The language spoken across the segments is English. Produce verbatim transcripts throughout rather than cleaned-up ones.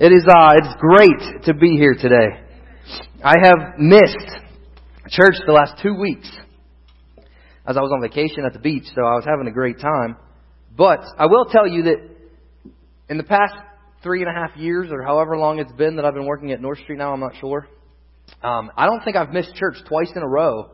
It is uh, it's great to be here today. I have missed church the last two weeks as I was on vacation at the beach, so I was having a great time. But I will tell you that in the past three and a half years, or however long it's been that I've been working at North Street now, I'm not sure. Um, I don't think I've missed church twice in a row.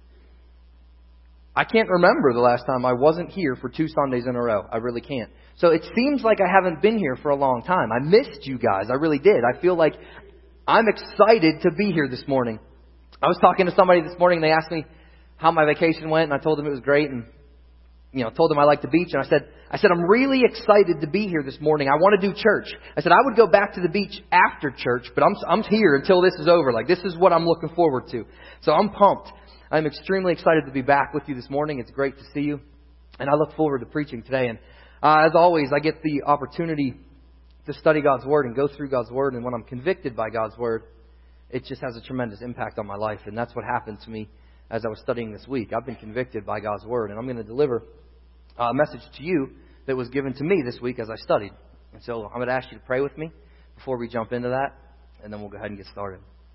I can't remember the last time I wasn't here for two Sundays in a row. I really can't. So it seems like I haven't been here for a long time. I missed you guys. I really did. I feel like I'm excited to be here this morning. I was talking to somebody this morning and they asked me how my vacation went, and I told them it was great, and you know, told them I liked the beach, and I said, I said, I'm really excited to be here this morning. I want to do church. I said, I would go back to the beach after church, but I'm I'm here until this is over. Like, this is what I'm looking forward to. So I'm pumped. I'm extremely excited to be back with you this morning. It's great to see you. And I look forward to preaching today. And uh, as always, I get the opportunity to study God's Word and go through God's Word. And when I'm convicted by God's Word, it just has a tremendous impact on my life. And that's what happened to me as I was studying this week. I've been convicted by God's Word. And I'm going to deliver a message to you that was given to me this week as I studied. And so I'm going to ask you to pray with me before we jump into that. And then we'll go ahead and get started.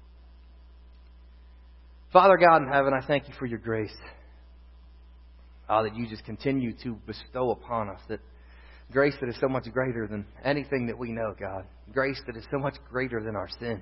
Father God in heaven, I thank you for your grace. Uh, that you just continue to bestow upon us. That grace that is so much greater than anything that we know, God. Grace that is so much greater than our sin.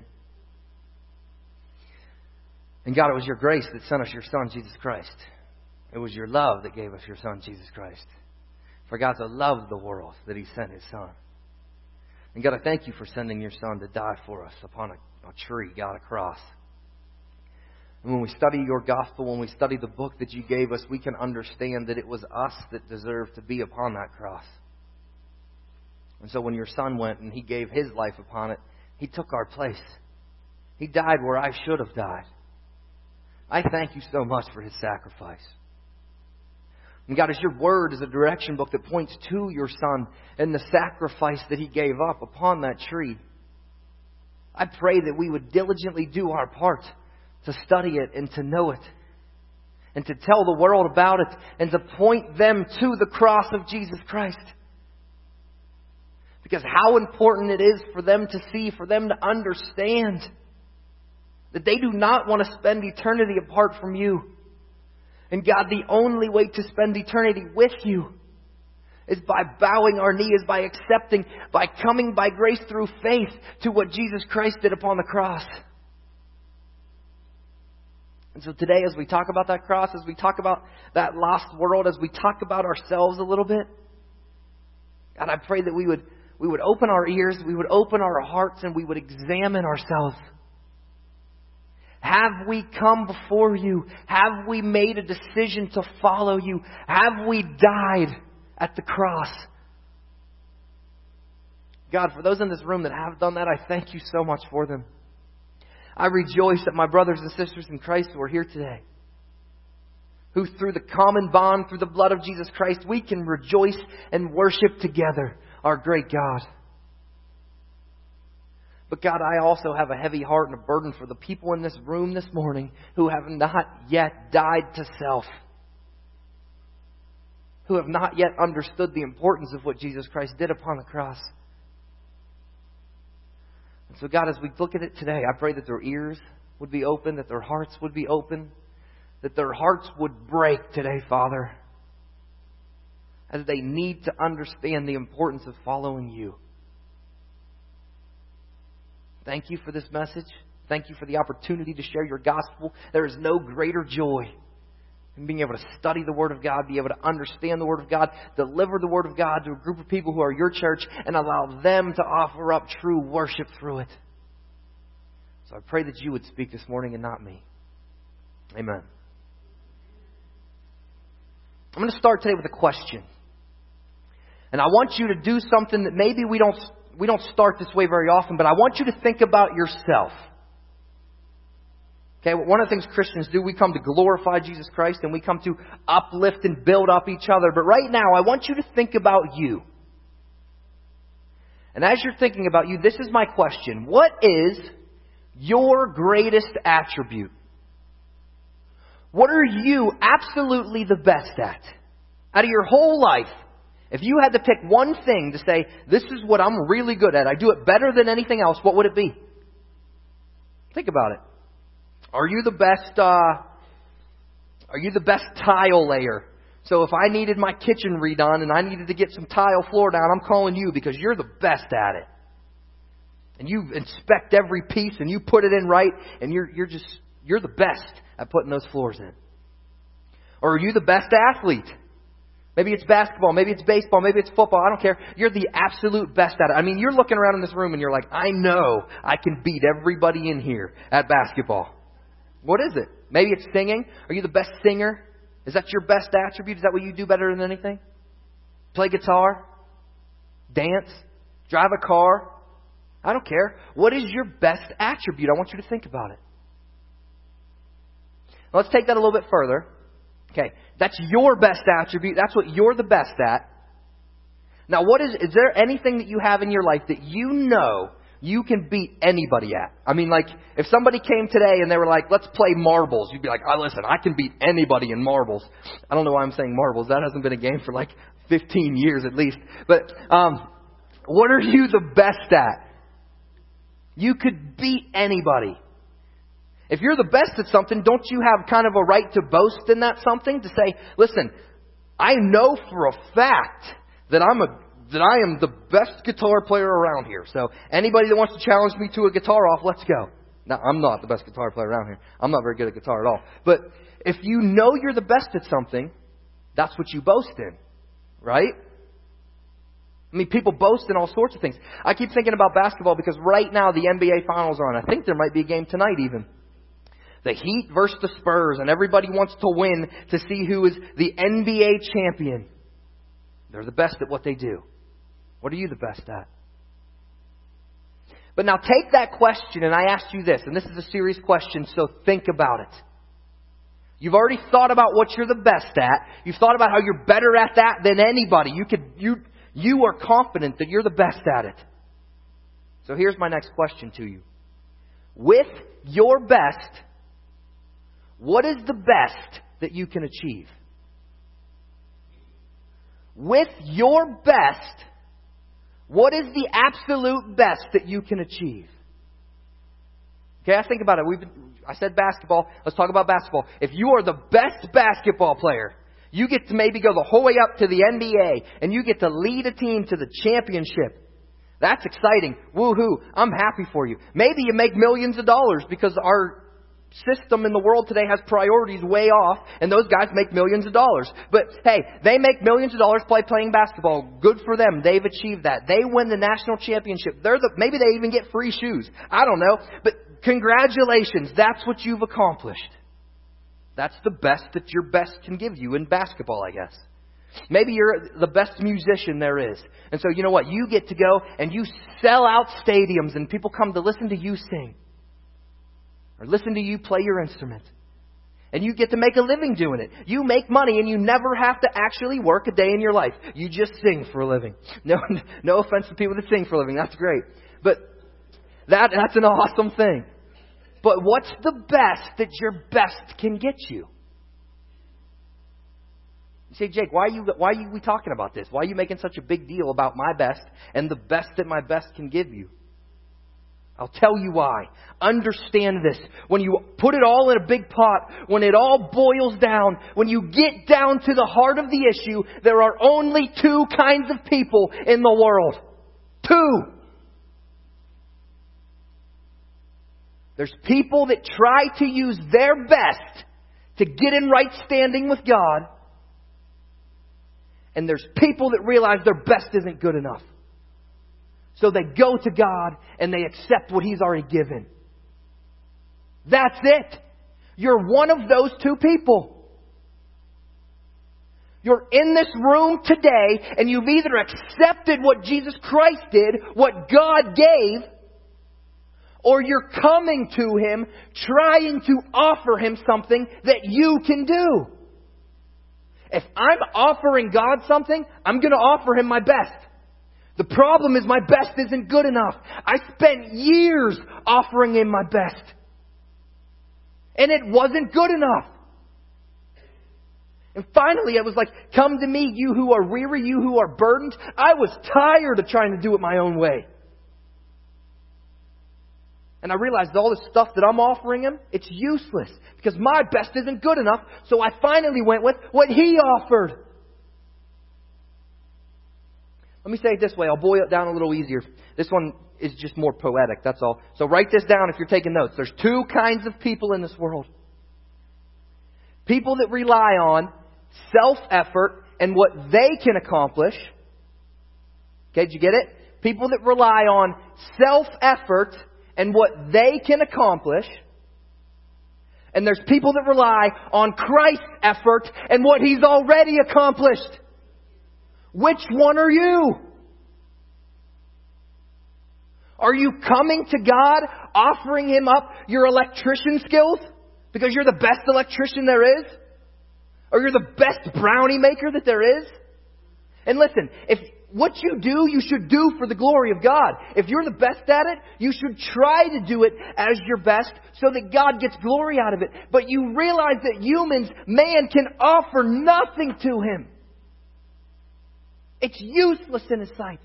And God, it was your grace that sent us your Son, Jesus Christ. It was your love that gave us your Son, Jesus Christ. For God so loved the world that He sent His Son. And God, I thank you for sending your Son to die for us upon a, a tree, God, a cross. And when we study your gospel, when we study the book that you gave us, we can understand that it was us that deserved to be upon that cross. And so when your Son went and He gave His life upon it, He took our place. He died where I should have died. I thank you so much for His sacrifice. And God, as your Word is a direction book that points to your Son and the sacrifice that He gave up upon that tree, I pray that we would diligently do our part to study it and to know it, and to tell the world about it, and to point them to the cross of Jesus Christ. Because how important it is for them to see, for them to understand that they do not want to spend eternity apart from you. And God, the only way to spend eternity with you is by bowing our knee, is by accepting, by coming by grace through faith to what Jesus Christ did upon the cross. And so today, as we talk about that cross, as we talk about that lost world, as we talk about ourselves a little bit, God, I pray that we would we would open our ears, we would open our hearts, and we would examine ourselves. Have we come before you? Have we made a decision to follow you? Have we died at the cross? God, for those in this room that have done that, I thank you so much for them. I rejoice that my brothers and sisters in Christ who are here today, who through the common bond, through the blood of Jesus Christ, we can rejoice and worship together our great God. But God, I also have a heavy heart and a burden for the people in this room this morning who have not yet died to self, who have not yet understood the importance of what Jesus Christ did upon the cross. And so God, as we look at it today, I pray that their ears would be open, that their hearts would be open, that their hearts would break today, Father, as they need to understand the importance of following you. Thank you for this message. Thank you for the opportunity to share your gospel. There is no greater joy in being able to study the Word of God, be able to understand the Word of God, deliver the Word of God to a group of people who are your church, and allow them to offer up true worship through it. So I pray that you would speak this morning and not me. Amen. I'm going to start today with a question. And I want you to do something that maybe we don't we don't start this way very often, but I want you to think about yourself. Okay, one of the things Christians do, we come to glorify Jesus Christ and we come to uplift and build up each other. But right now, I want you to think about you. And as you're thinking about you, this is my question. What is your greatest attribute? What are you absolutely the best at? Out of your whole life, If you had to pick one thing to say, this is what I'm really good at, I do it better than anything else, what would it be? Think about it. Are you the best, uh, are you the best tile layer? So if I needed my kitchen redone and I needed to get some tile floor down, I'm calling you because you're the best at it. And you inspect every piece and you put it in right, and you're you're just you're the best at putting those floors in. Or are you the best athlete? Maybe it's basketball, maybe it's baseball, maybe it's football, I don't care. You're the absolute best at it. I mean, you're looking around in this room and you're like, I know I can beat everybody in here at basketball. What is it? Maybe it's singing. Are you the best singer? Is that your best attribute? Is that what you do better than anything? Play guitar? Dance? Drive a car? I don't care. What is your best attribute? I want you to think about it. Let's take that a little bit further. Okay, that's your best attribute. That's what you're the best at. Now, what is, is there anything that you have in your life that you know you can beat anybody at? I mean, like, if somebody came today and they were like, let's play marbles, you'd be like, oh, listen, I can beat anybody in marbles. I don't know why I'm saying marbles. That hasn't been a game for like fifteen years at least. But um, what are you the best at? You could beat anybody. If you're the best at something, don't you have kind of a right to boast in that something? To say, listen, I know for a fact that I'm a that I am the best guitar player around here. So anybody that wants to challenge me to a guitar off, let's go. Now, I'm not the best guitar player around here. I'm not very good at guitar at all. But if you know you're the best at something, that's what you boast in, right? I mean, people boast in all sorts of things. I keep thinking about basketball because right now the N B A Finals are on. I think there might be a game tonight even. The Heat versus the Spurs, and everybody wants to win to see who is the N B A champion. They're the best at what they do. What are you the best at? But now take that question, and I asked you this, and this is a serious question, so think about it. You've already thought about what you're the best at. You've thought about how you're better at that than anybody. You could, you, you are confident that you're the best at it. So here's my next question to you. With your best, what is the best that you can achieve? With your best, what is the absolute best that you can achieve? Okay, I think about it. We've been, I said basketball. Let's talk about basketball. If you are the best basketball player, you get to maybe go the whole way up to the N B A, and you get to lead a team to the championship. That's exciting. Woohoo. I'm happy for you. Maybe you make millions of dollars because our system in the world today has priorities way off, and those guys make millions of dollars. But hey, they make millions of dollars play playing basketball. Good for them. They've achieved that. They win the national championship. They're the, maybe they even get free shoes. I don't know. But congratulations. That's what you've accomplished. That's the best that your best can give you in basketball, I guess. Maybe you're the best musician there is. And so you know what? You get to go and you sell out stadiums and people come to listen to you sing. Or listen to you play your instrument. And you get to make a living doing it. You make money and you never have to actually work a day in your life. You just sing for a living. No, no offense to people that sing for a living. That's great. But that, that's an awesome thing. But what's the best that your best can get you? You say, Jake, why are you, why are we talking about this? Why are you making such a big deal about my best and the best that my best can give you? I'll tell you why. Understand this. When you put it all in a big pot, when it all boils down, when you get down to the heart of the issue, there are only two kinds of people in the world. Two. There's people that try to use their best to get in right standing with God. And there's people that realize their best isn't good enough. So they go to God and they accept what He's already given. That's it. You're one of those two people. You're in this room today and you've either accepted what Jesus Christ did, what God gave, or you're coming to Him trying to offer Him something that you can do. If I'm offering God something, I'm going to offer Him my best. The problem is my best isn't good enough. I spent years offering Him my best. And it wasn't good enough. And finally, I was like, come to me, you who are weary, you who are burdened. I was tired of trying to do it my own way. And I realized all the stuff that I'm offering him, it's useless. Because my best isn't good enough. So I finally went with what he offered. Let me say it this way. I'll boil it down a little easier. This one is just more poetic, that's all. So write this down if you're taking notes. There's two kinds of people in this world. People that rely on self-effort and what they can accomplish. Okay, did you get it? People that rely on self-effort and what they can accomplish. And there's people that rely on Christ's effort and what He's already accomplished. Which one are you? Are you coming to God offering Him up your electrician skills because you're the best electrician there is? Or you're the best brownie maker that there is? And listen, if what you do, you should do for the glory of God. If you're the best at it, you should try to do it as your best so that God gets glory out of it. But you realize that humans, man can offer nothing to Him. It's useless in His sight.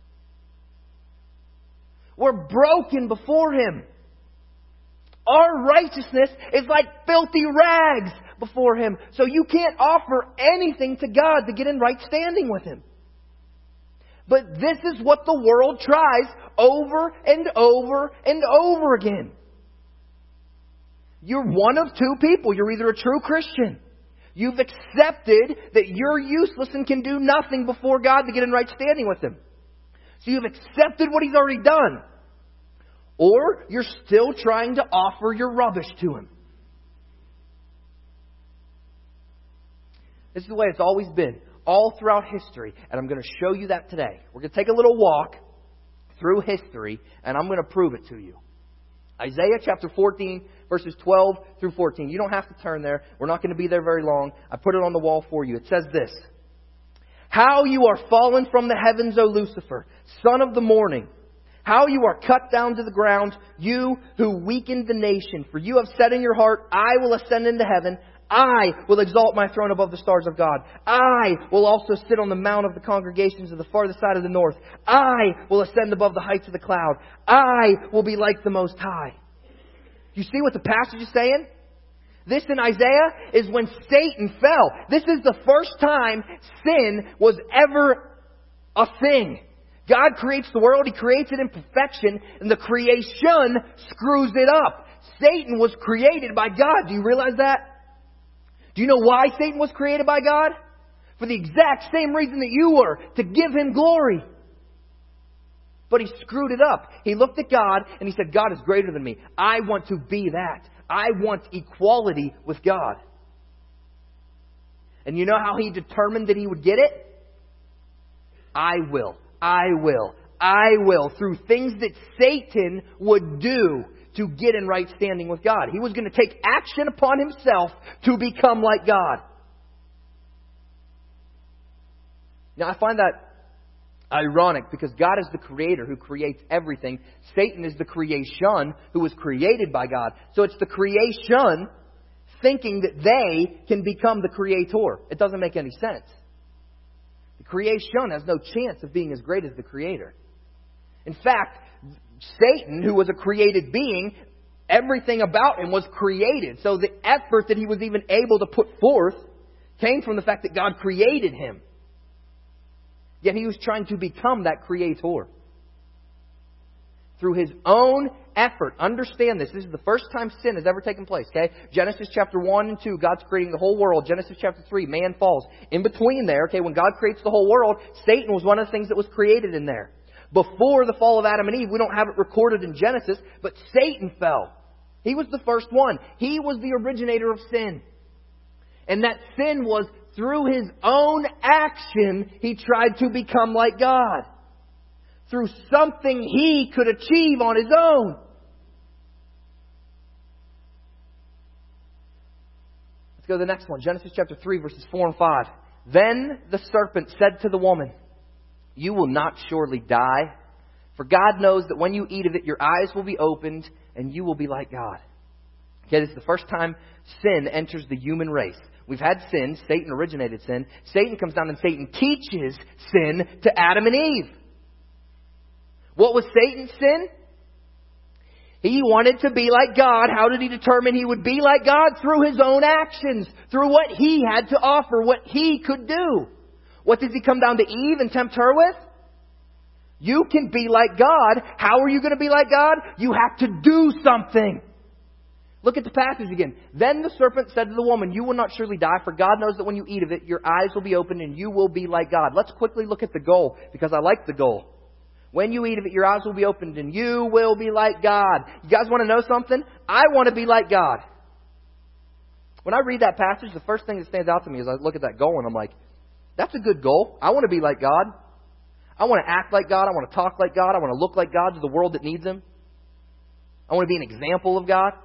We're broken before Him. Our righteousness is like filthy rags before Him. So you can't offer anything to God to get in right standing with Him. But this is what the world tries over and over and over again. You're one of two people. You're either a true Christian. You've accepted that you're useless and can do nothing before God to get in right standing with Him. So you've accepted what He's already done. Or you're still trying to offer your rubbish to Him. This is the way it's always been. All throughout history. And I'm going to show you that today. We're going to take a little walk through history. And I'm going to prove it to you. Isaiah chapter fourteen, verses twelve through fourteen. You don't have to turn there. We're not going to be there very long. I put it on the wall for you. It says this. How you are fallen from the heavens, O Lucifer, son of the morning. How you are cut down to the ground, you who weakened the nation. For you have said in your heart, I will ascend into heaven. I will exalt my throne above the stars of God. I will also sit on the mount of the congregations of the farthest side of the north. I will ascend above the heights of the cloud. I will be like the Most High. You see what the passage is saying? This in Isaiah is when Satan fell. This is the first time sin was ever a thing. God creates the world. He creates it in perfection. And the creation screws it up. Satan was created by God. Do you realize that? Do you know why Satan was created by God? For the exact same reason that you were. To give Him glory. But he screwed it up. He looked at God and he said, God is greater than me. I want to be that. I want equality with God. And you know how he determined that he would get it? I will. I will. I will. Through things that Satan would do to get in right standing with God. He was going to take action upon himself to become like God. Now I find that ironic because God is the creator who creates everything. Satan is the creation who was created by God. So it's the creation thinking that they can become the creator. It doesn't make any sense. The creation has no chance of being as great as the creator. In fact, Satan, who was a created being, everything about him was created. So the effort that he was even able to put forth came from the fact that God created him. Yet he was trying to become that creator. Through his own effort. Understand this. This is the first time sin has ever taken place. Okay? Genesis chapter one and two, God's creating the whole world. Genesis chapter three, man falls. In between there, okay, when God creates the whole world, Satan was one of the things that was created in there. Before the fall of Adam and Eve, we don't have it recorded in Genesis, but Satan fell. He was the first one. He was the originator of sin. And that sin was through his own action, he tried to become like God. Through something he could achieve on his own. Let's go to the next one. Genesis chapter three, verses four and five. Then the serpent said to the woman, you will not surely die, for God knows that when you eat of it, your eyes will be opened, and you will be like God. Okay, this is the first time sin enters the human race. We've had sin. Satan originated sin. Satan comes down and Satan teaches sin to Adam and Eve. What was Satan's sin? He wanted to be like God. How did he determine he would be like God? Through his own actions. Through what he had to offer. What he could do. What does he come down to Eve and tempt her with? You can be like God. How are you going to be like God? You have to do something. Look at the passage again. Then the serpent said to the woman, you will not surely die, for God knows that when you eat of it, your eyes will be opened and you will be like God. Let's quickly look at the goal, because I like the goal. When you eat of it, your eyes will be opened and you will be like God. You guys want to know something? I want to be like God. When I read that passage, the first thing that stands out to me is I look at that goal and I'm like, that's a good goal. I want to be like God. I want to act like God. I want to talk like God. I want to look like God to the world that needs Him. I want to be an example of God.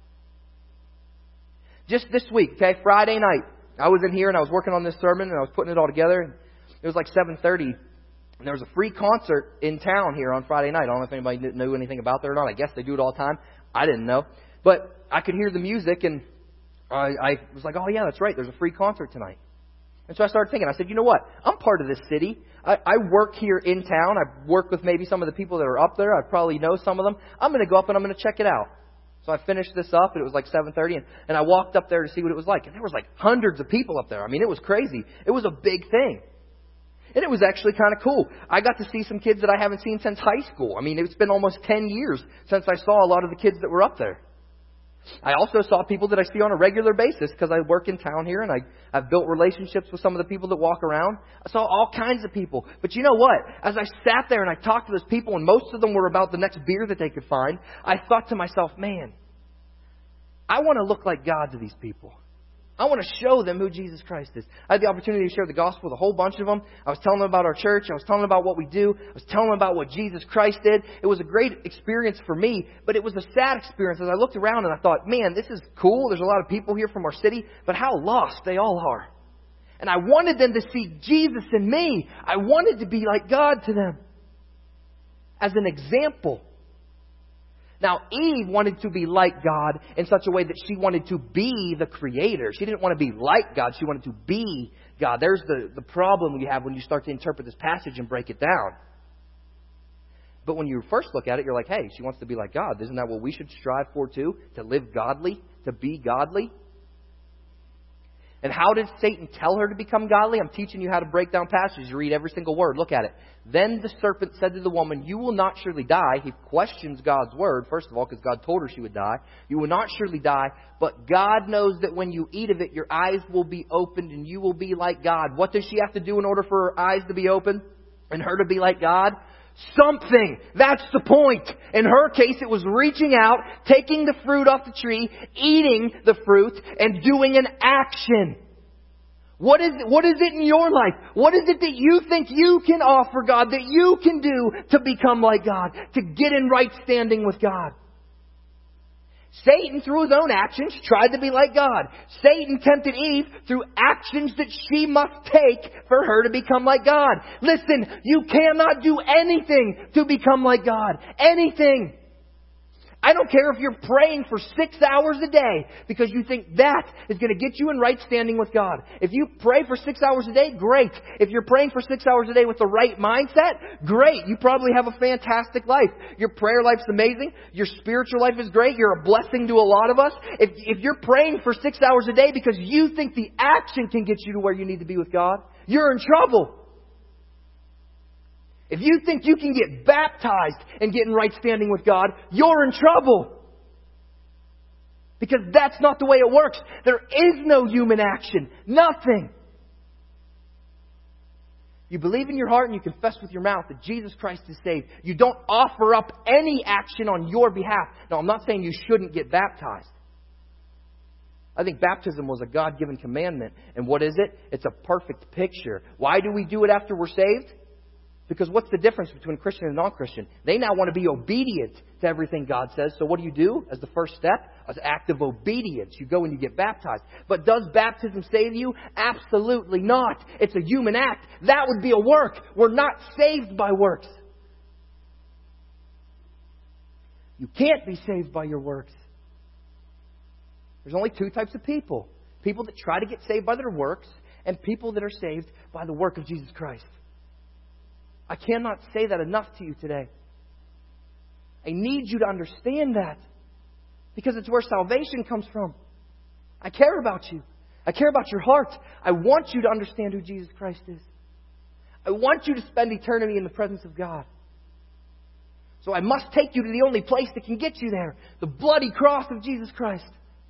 Just this week, okay, Friday night, I was in here and I was working on this sermon and I was putting it all together. And it was like seven thirty, and there was a free concert in town here on Friday night. I don't know if anybody knew anything about that or not. I guess they do it all the time. I didn't know. But I could hear the music and I, I was like, oh yeah, that's right, there's a free concert tonight. And so I started thinking, I said, you know what? I'm part of this city. I, I work here in town. I work with maybe some of the people that are up there. I probably know some of them. I'm going to go up and I'm going to check it out. So I finished this up, and it was like seven thirty, and, and I walked up there to see what it was like. And there was like hundreds of people up there. I mean, it was crazy. It was a big thing. And it was actually kind of cool. I got to see some kids that I haven't seen since high school. I mean, it's been almost ten years since I saw a lot of the kids that were up there. I also saw people that I see on a regular basis because I work in town here and I, I've built relationships with some of the people that walk around. I saw all kinds of people. But you know what? As I sat there and I talked to those people, and most of them were about the next beer that they could find, I thought to myself, man, I want to look like God to these people. I want to show them who Jesus Christ is. I had the opportunity to share the gospel with a whole bunch of them. I was telling them about our church. I was telling them about what we do. I was telling them about what Jesus Christ did. It was a great experience for me, but it was a sad experience as I looked around and I thought, man, this is cool. There's a lot of people here from our city, but how lost they all are. And I wanted them to see Jesus in me. I wanted to be like God to them as an example. Now, Eve wanted to be like God in such a way that she wanted to be the creator. She didn't want to be like God. She wanted to be God. There's the, the problem you have when you start to interpret this passage and break it down. But when you first look at it, you're like, hey, she wants to be like God. Isn't that what we should strive for too? To live godly? To be godly? And how did Satan tell her to become godly? I'm teaching you how to break down passages. You read every single word. Look at it. Then the serpent said to the woman, you will not surely die. He questions God's word, first of all, because God told her she would die. You will not surely die, but God knows that when you eat of it, your eyes will be opened and you will be like God. What does she have to do in order for her eyes to be open and her to be like God? Something. That's the point. In her case, it was reaching out, taking the fruit off the tree, eating the fruit, and doing an action. What is, what is it in your life? What is it that you think you can offer God, that you can do to become like God, to get in right standing with God? Satan, through his own actions, tried to be like God. Satan tempted Eve through actions that she must take for her to become like God. Listen, you cannot do anything to become like God. Anything. I don't care if you're praying for six hours a day because you think that is going to get you in right standing with God. If you pray for six hours a day, great. If you're praying for six hours a day with the right mindset, great. You probably have a fantastic life. Your prayer life's amazing. Your spiritual life is great. You're a blessing to a lot of us. If, if you're praying for six hours a day because you think the action can get you to where you need to be with God, you're in trouble. If you think you can get baptized and get in right standing with God, you're in trouble. Because that's not the way it works. There is no human action. Nothing. You believe in your heart and you confess with your mouth that Jesus Christ is saved. You don't offer up any action on your behalf. Now, I'm not saying you shouldn't get baptized. I think baptism was a God-given commandment. And what is it? It's a perfect picture. Why do we do it after we're saved? Because what's the difference between Christian and non-Christian? They now want to be obedient to everything God says. So what do you do as the first step? As an act of obedience. You go and you get baptized. But does baptism save you? Absolutely not. It's a human act. That would be a work. We're not saved by works. You can't be saved by your works. There's only two types of people. People that try to get saved by their works and people that are saved by the work of Jesus Christ. I cannot say that enough to you today. I need you to understand that because it's where salvation comes from. I care about you. I care about your heart. I want you to understand who Jesus Christ is. I want you to spend eternity in the presence of God. So I must take you to the only place that can get you there, the bloody cross of Jesus Christ.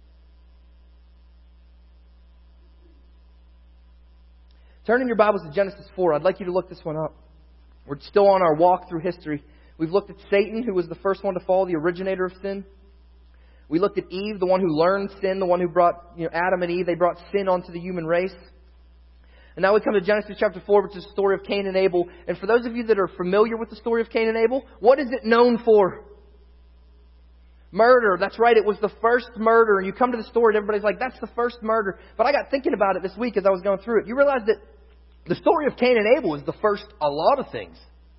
Turn in your Bibles to Genesis four. I'd like you to look this one up. We're still on our walk through history. We've looked at Satan, who was the first one to fall, the originator of sin. We looked at Eve, the one who learned sin, the one who brought, you know, Adam and Eve. They brought sin onto the human race. And now we come to Genesis chapter four, which is the story of Cain and Abel. And for those of you that are familiar with the story of Cain and Abel, what is it known for? Murder. That's right. It was the first murder. And you come to the story and everybody's like, that's the first murder. But I got thinking about it this week as I was going through it. You realize that the story of Cain and Abel is the first a lot of things.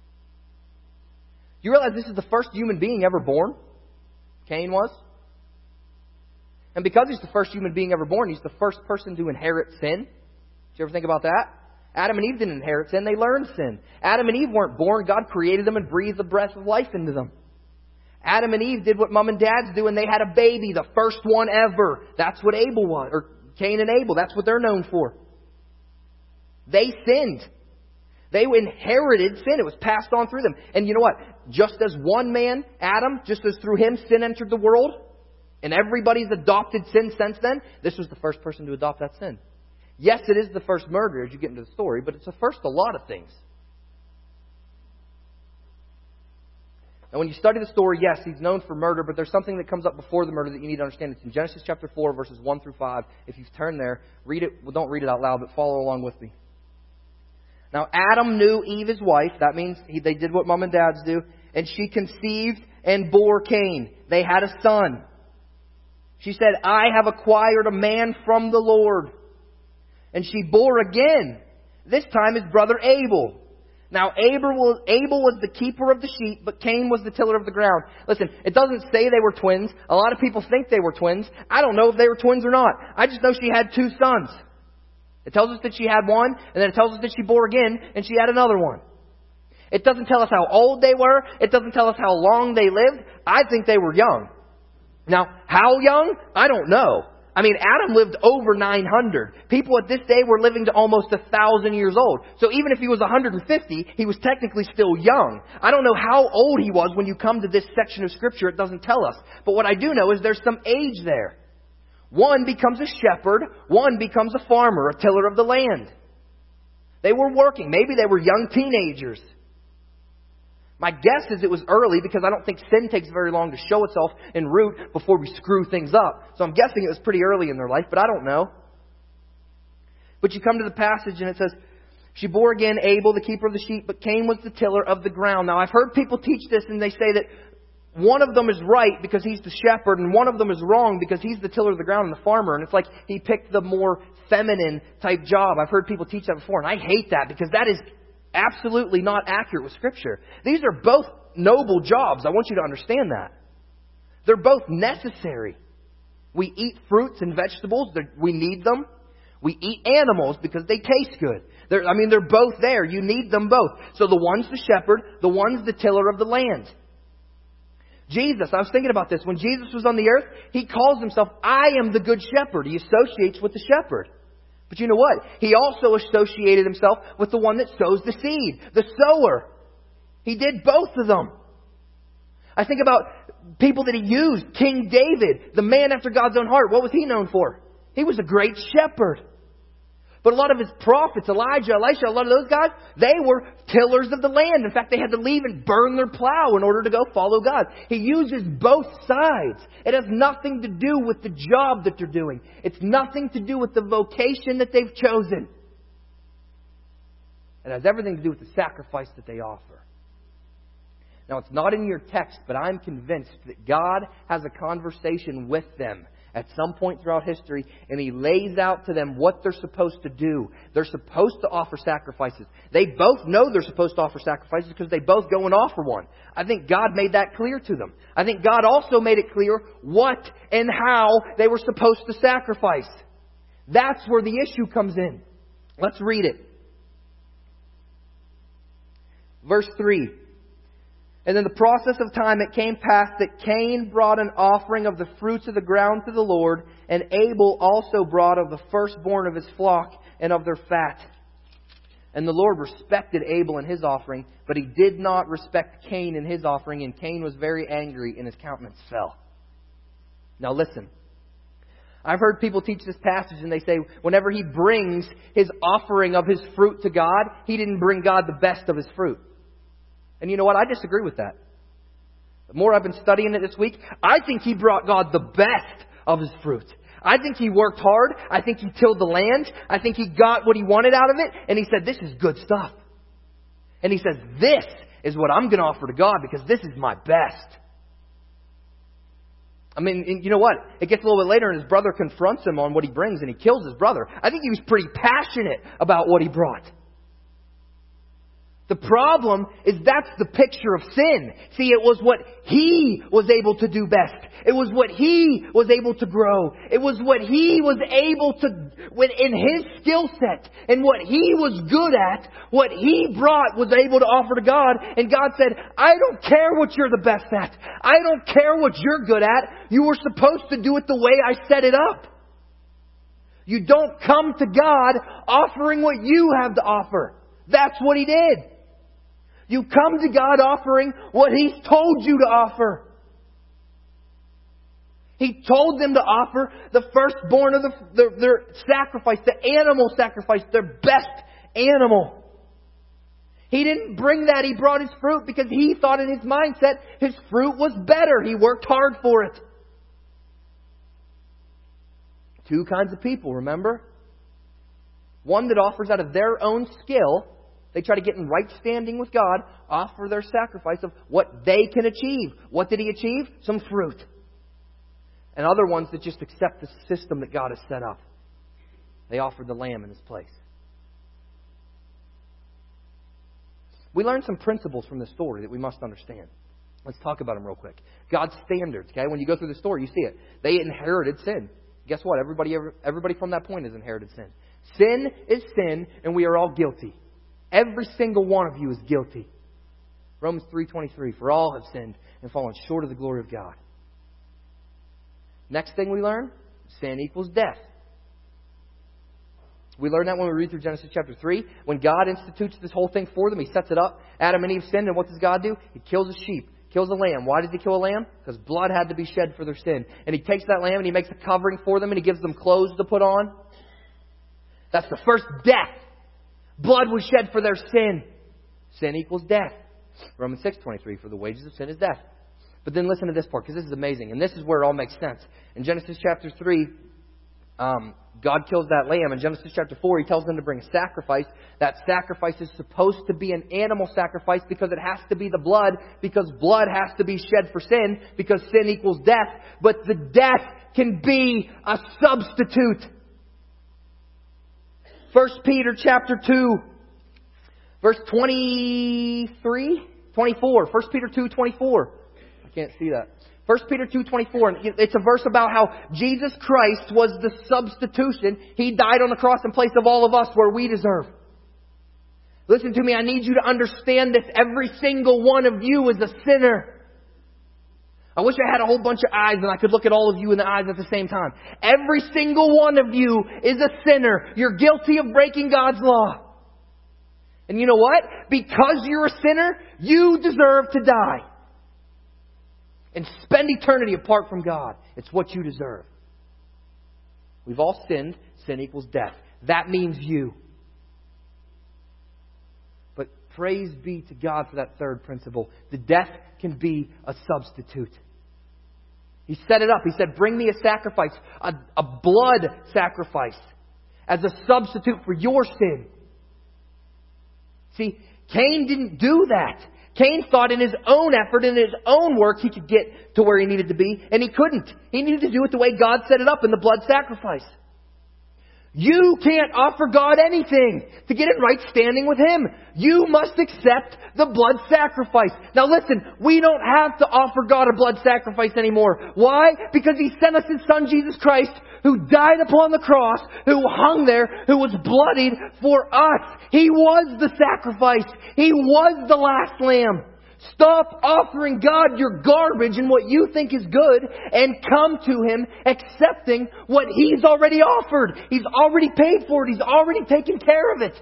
You realize this is the first human being ever born? Cain was. And because he's the first human being ever born, he's the first person to inherit sin. Did you ever think about that? Adam and Eve didn't inherit sin. They learned sin. Adam and Eve weren't born. God created them and breathed the breath of life into them. Adam and Eve did what mom and dads do, and they had a baby, the first one ever. That's what Abel was, or Cain and Abel. That's what they're known for. They sinned. They inherited sin. It was passed on through them. And you know what? Just as one man, Adam, just as through him sin entered the world, and everybody's adopted sin since then, this was the first person to adopt that sin. Yes, it is the first murder as you get into the story, but it's the first a lot of things. And when you study the story, yes, he's known for murder, but there's something that comes up before the murder that you need to understand. It's in Genesis chapter four, verses one through five. If you've turned there, read it. Well, don't read it out loud, but follow along with me. Now, Adam knew Eve, his wife. That means he, they did what mom and dads do. And she conceived and bore Cain. They had a son. She said, I have acquired a man from the Lord. And she bore again, this time his brother Abel. Now, Abel was, Abel was the keeper of the sheep, but Cain was the tiller of the ground. Listen, it doesn't say they were twins. A lot of people think they were twins. I don't know if they were twins or not. I just know she had two sons. It tells us that she had one, and then it tells us that she bore again, and she had another one. It doesn't tell us how old they were. It doesn't tell us how long they lived. I think they were young. Now, how young? I don't know. I mean, Adam lived over nine hundred. People at this day were living to almost one thousand years old. So even if he was one hundred fifty, he was technically still young. I don't know how old he was when you come to this section of Scripture. It doesn't tell us. But what I do know is there's some age there. One becomes a shepherd. One becomes a farmer, a tiller of the land. They were working. Maybe they were young teenagers. My guess is it was early because I don't think sin takes very long to show itself en route before we screw things up. So I'm guessing it was pretty early in their life, but I don't know. But you come to the passage and it says, she bore again Abel, the keeper of the sheep, but Cain was the tiller of the ground. Now I've heard people teach this and they say that one of them is right because he's the shepherd and one of them is wrong because he's the tiller of the ground and the farmer. And it's like he picked the more feminine type job. I've heard people teach that before and I hate that because that is absolutely not accurate with Scripture. These are both noble jobs. I want you to understand that. They're both necessary. We eat fruits and vegetables. We need them. We eat animals because they taste good. They're, I mean, they're both there. You need them both. So the one's the shepherd, the one's the tiller of the land. Jesus, I was thinking about this. When Jesus was on the earth, He calls Himself, I am the good shepherd. He associates with the shepherd. But you know what? He also associated Himself with the one that sows the seed, the sower. He did both of them. I think about people that He used. King David, the man after God's own heart. What was he known for? He was a great shepherd. But a lot of his prophets, Elijah, Elisha, a lot of those guys, they were tillers of the land. In fact, they had to leave and burn their plow in order to go follow God. He uses both sides. It has nothing to do with the job that they're doing. It's nothing to do with the vocation that they've chosen. It has everything to do with the sacrifice that they offer. Now, it's not in your text, but I'm convinced that God has a conversation with them at some point throughout history, and He lays out to them what they're supposed to do. They're supposed to offer sacrifices. They both know they're supposed to offer sacrifices because they both go and offer one. I think God made that clear to them. I think God also made it clear what and how they were supposed to sacrifice. That's where the issue comes in. Let's read it. Verse three. And in the process of time it came past that Cain brought an offering of the fruits of the ground to the Lord, and Abel also brought of the firstborn of his flock and of their fat. And the Lord respected Abel and his offering, but He did not respect Cain and his offering, and Cain was very angry and his countenance fell. Now listen. I've heard people teach this passage and they say whenever he brings his offering of his fruit to God, he didn't bring God the best of his fruit. And you know what? I disagree with that. The more I've been studying it this week, I think he brought God the best of his fruit. I think he worked hard. I think he tilled the land. I think he got what he wanted out of it. And he said, this is good stuff. And he says, this is what I'm going to offer to God because this is my best. I mean, you know what? It gets a little bit later and his brother confronts him on what he brings and he kills his brother. I think he was pretty passionate about what he brought. The problem is that's the picture of sin. See, it was what he was able to do best. It was what he was able to grow. It was what he was able to, in his skill set, and what he was good at, what he brought was able to offer to God. And God said, I don't care what you're the best at. I don't care what you're good at. You were supposed to do it the way I set it up. You don't come to God offering what you have to offer. That's what He did. You come to God offering what He's told you to offer. He told them to offer the firstborn of the, their, their sacrifice, the animal sacrifice, their best animal. He didn't bring that. He brought his fruit because he thought in his mindset his fruit was better. He worked hard for it. Two kinds of people, remember? One that offers out of their own skill. They try to get in right standing with God, offer their sacrifice of what they can achieve. What did He achieve? Some fruit. And other ones that just accept the system that God has set up. They offered the lamb in His place. We learn some principles from this story that we must understand. Let's talk about them real quick. God's standards, okay? When you go through the story, you see it. They inherited sin. Guess what? Everybody, everybody from that point has inherited sin. Sin is sin, and we are all guilty. Every single one of you is guilty. Romans three twenty-three, for all have sinned and fallen short of the glory of God. Next thing we learn, sin equals death. We learn that when we read through Genesis chapter three. When God institutes this whole thing for them, He sets it up. Adam and Eve sinned, and what does God do? He kills a sheep, kills a lamb. Why does He kill a lamb? Because blood had to be shed for their sin. And He takes that lamb and He makes a covering for them and He gives them clothes to put on. That's the first death. Blood was shed for their sin. Sin equals death. Romans six twenty-three, for the wages of sin is death. But then listen to this part, because this is amazing. And this is where it all makes sense. In Genesis chapter three, um, God kills that lamb. In Genesis chapter four, He tells them to bring a sacrifice. That sacrifice is supposed to be an animal sacrifice because it has to be the blood, because blood has to be shed for sin, because sin equals death. But the death can be a substitute. First Peter chapter two, verse twenty-three, twenty-four. First Peter two, twenty-four. I can't see that. First Peter two, twenty-four. It's a verse about how Jesus Christ was the substitution. He died on the cross in place of all of us where we deserve. Listen to me. I need you to understand this. Every single one of you is a sinner. I wish I had a whole bunch of eyes and I could look at all of you in the eyes at the same time. Every single one of you is a sinner. You're guilty of breaking God's law. And you know what? Because you're a sinner, you deserve to die. And spend eternity apart from God. It's what you deserve. We've all sinned. Sin equals death. That means you. But praise be to God for that third principle. The death can be a substitute. He set it up. He said, bring me a sacrifice, a, a blood sacrifice, as a substitute for your sin. See, Cain didn't do that. Cain thought in his own effort, in his own work, he could get to where he needed to be, and he couldn't. He needed to do it the way God set it up in the blood sacrifice. You can't offer God anything to get in right standing with Him. You must accept the blood sacrifice. Now listen, we don't have to offer God a blood sacrifice anymore. Why? Because He sent us His Son Jesus Christ, who died upon the cross, who hung there, who was bloodied for us. He was the sacrifice. He was the last lamb. Stop offering God your garbage and what you think is good and come to Him accepting what He's already offered. He's already paid for it. He's already taken care of it.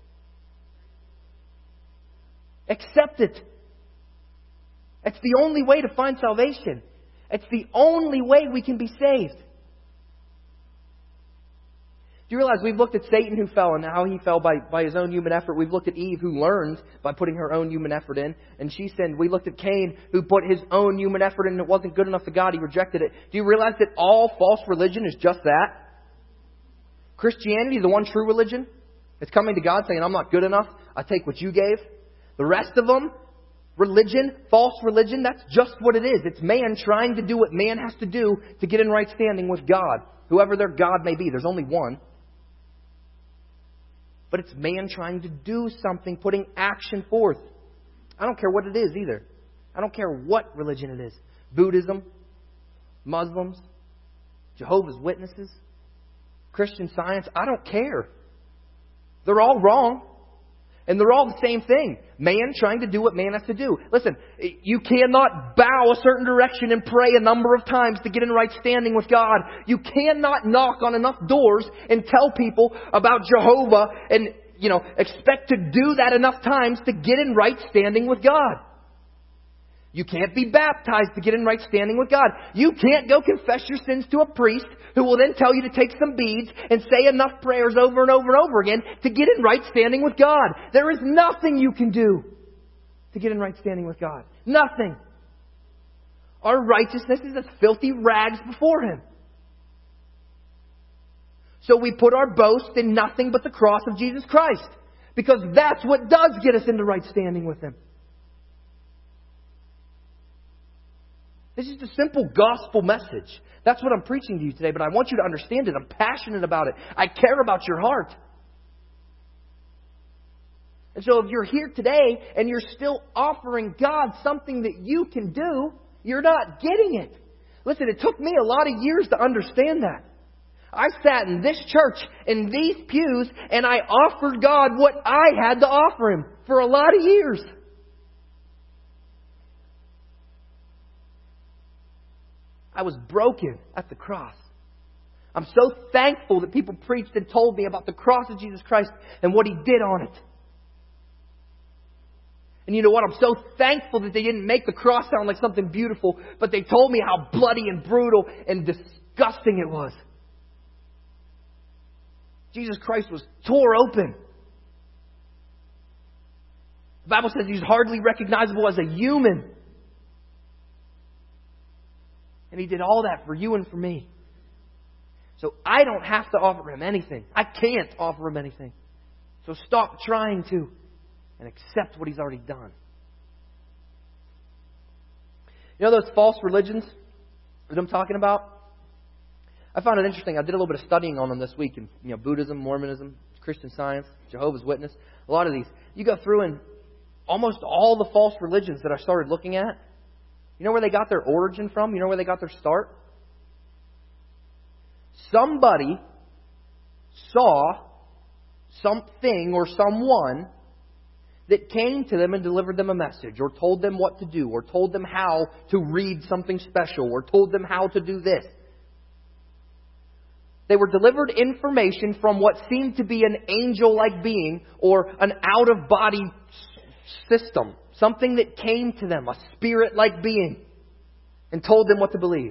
Accept it. It's the only way to find salvation. It's the only way we can be saved. Do you realize we've looked at Satan who fell and how he fell by, by his own human effort. We've looked at Eve who learned by putting her own human effort in and she sinned. We looked at Cain who put his own human effort in and it wasn't good enough for God. He rejected it. Do you realize that all false religion is just that? Christianity is the one true religion. It's coming to God saying, I'm not good enough. I take what you gave. The rest of them, religion, false religion, that's just what it is. It's man trying to do what man has to do to get in right standing with God. Whoever their God may be. There's only one. But it's man trying to do something, putting action forth. I don't care what it is either. I don't care what religion it is. Buddhism, Muslims, Jehovah's Witnesses, Christian Science. I don't care. They're all wrong. And they're all the same thing. Man trying to do what man has to do. Listen, you cannot bow a certain direction and pray a number of times to get in right standing with God. You cannot knock on enough doors and tell people about Jehovah and, you know, expect to do that enough times to get in right standing with God. You can't be baptized to get in right standing with God. You can't go confess your sins to a priest who will then tell you to take some beads and say enough prayers over and over and over again to get in right standing with God. There is nothing you can do to get in right standing with God. Nothing. Our righteousness is as filthy rags before Him. So we put our boast in nothing but the cross of Jesus Christ. Because that's what does get us into right standing with Him. This is a simple gospel message. That's what I'm preaching to you today, but I want you to understand it. I'm passionate about it. I care about your heart. And so if you're here today and you're still offering God something that you can do, you're not getting it. Listen, it took me a lot of years to understand that. I sat in this church, in these pews, and I offered God what I had to offer Him for a lot of years. I was broken at the cross. I'm so thankful that people preached and told me about the cross of Jesus Christ and what He did on it. And you know what? I'm so thankful that they didn't make the cross sound like something beautiful, but they told me how bloody and brutal and disgusting it was. Jesus Christ was tore open. The Bible says He's hardly recognizable as a human. And He did all that for you and for me. So I don't have to offer Him anything. I can't offer Him anything. So stop trying to and accept what He's already done. You know those false religions that I'm talking about? I found it interesting. I did a little bit of studying on them this week. In, you know, Buddhism, Mormonism, Christian Science, Jehovah's Witness. A lot of these. You go through and almost all the false religions that I started looking at, you know where they got their origin from? You know where they got their start? Somebody saw something or someone that came to them and delivered them a message, or told them what to do, or told them how to read something special, or told them how to do this. They were delivered information from what seemed to be an angel-like being or an out-of-body system. Something that came to them, a spirit-like being, and told them what to believe.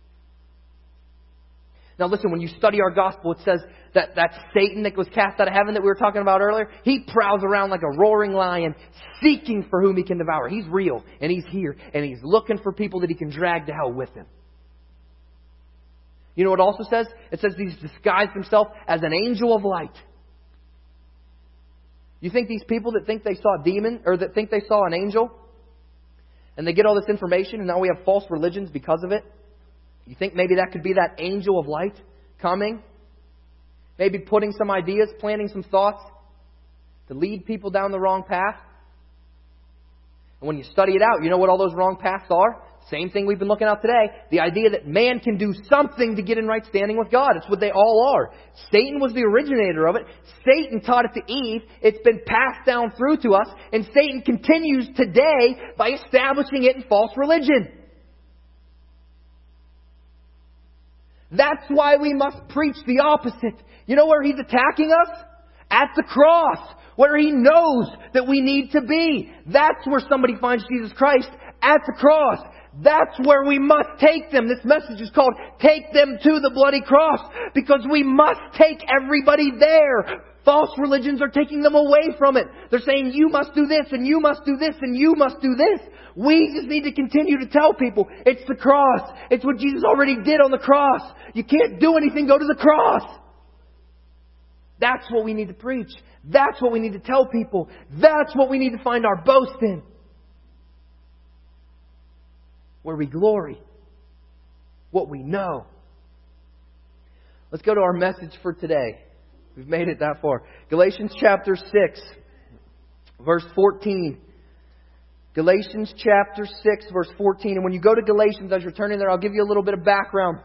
Now listen, when you study our gospel, it says that that Satan that was cast out of heaven that we were talking about earlier, he prowls around like a roaring lion, seeking for whom he can devour. He's real, and he's here, and he's looking for people that he can drag to hell with him. You know what it also says? It says he's disguised himself as an angel of light. You think these people that think they saw a demon, or that think they saw an angel, and they get all this information, and now we have false religions because of it? You think maybe that could be that angel of light coming maybe putting some ideas, planting some thoughts to lead people down the wrong path. And when you study it out, you know what all those wrong paths are? Same thing we've been looking at today. The idea that man can do something to get in right standing with God. It's what they all are. Satan was the originator of it. Satan taught it to Eve. It's been passed down through to us. And Satan continues today by establishing it in false religion. That's why we must preach the opposite. You know where he's attacking us? At the cross. Where he knows that we need to be. That's where somebody finds Jesus Christ. At the cross. That's where we must take them. This message is called Take Them to the Bloody Cross. Because we must take everybody there. False religions are taking them away from it. They're saying you must do this and you must do this and you must do this. We just need to continue to tell people it's the cross. It's what Jesus already did on the cross. You can't do anything, go to the cross. That's what we need to preach. That's what we need to tell people. That's what we need to find our boast in. Where we glory. What we know. Let's go to our message for today. We've made it that far. Galatians chapter six, verse fourteen. Galatians chapter six, verse fourteen. And when you go to Galatians, as you're turning there, I'll give you a little bit of background.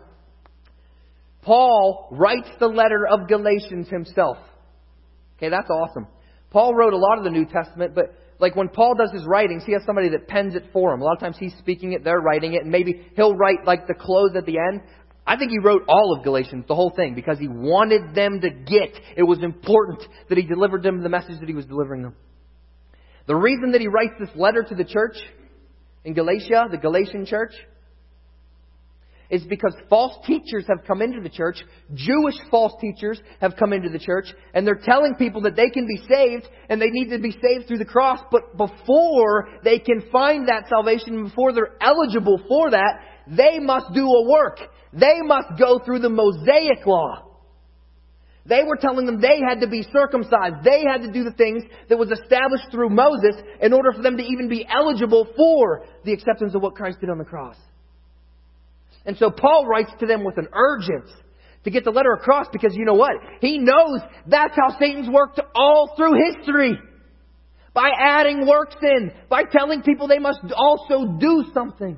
Paul writes the letter of Galatians himself. Okay, that's awesome. Paul wrote a lot of the New Testament, but like when Paul does his writings, he has somebody that pens it for him. A lot of times he's speaking it, they're writing it, and maybe he'll write like the close at the end. I think he wrote all of Galatians, the whole thing, because he wanted them to get. It was important that he delivered them the message that he was delivering them. The reason that he writes this letter to the church in Galatia, the Galatian church, is because false teachers have come into the church. Jewish false teachers have come into the church. And they're telling people that they can be saved and they need to be saved through the cross. But before they can find that salvation, before they're eligible for that, they must do a work. They must go through the Mosaic law. They were telling them they had to be circumcised. They had to do the things that was established through Moses in order for them to even be eligible for the acceptance of what Christ did on the cross. And so Paul writes to them with an urgence to get the letter across because you know what? He knows that's how Satan's worked all through history. By adding works in. By telling people they must also do something.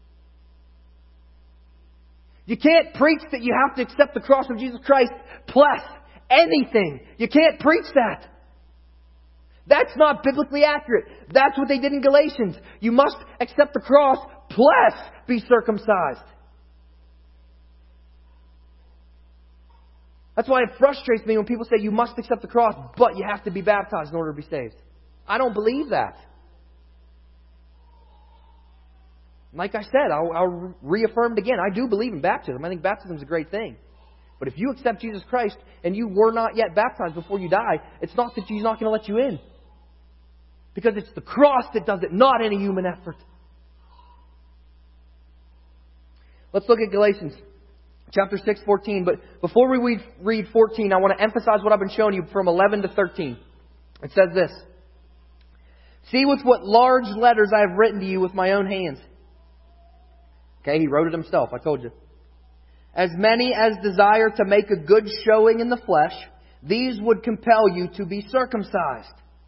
You can't preach that you have to accept the cross of Jesus Christ plus anything. You can't preach that. That's not biblically accurate. That's what they did in Galatians. You must accept the cross plus be circumcised. That's why it frustrates me when people say you must accept the cross, but you have to be baptized in order to be saved. I don't believe that. Like I said, I'll, I'll reaffirm it again. I do believe in baptism. I think baptism is a great thing. But if you accept Jesus Christ and you were not yet baptized before you die, it's not that He's not going to let you in. Because it's the cross that does it, not any human effort. Let's look at Galatians chapter six, fourteen. But before we read fourteen, I want to emphasize what I've been showing you from eleven to thirteen. It says this. See with what large letters I have written to you with my own hands. Okay, he wrote it himself, I told you. As many as desire to make a good showing in the flesh, these would compel you to be circumcised.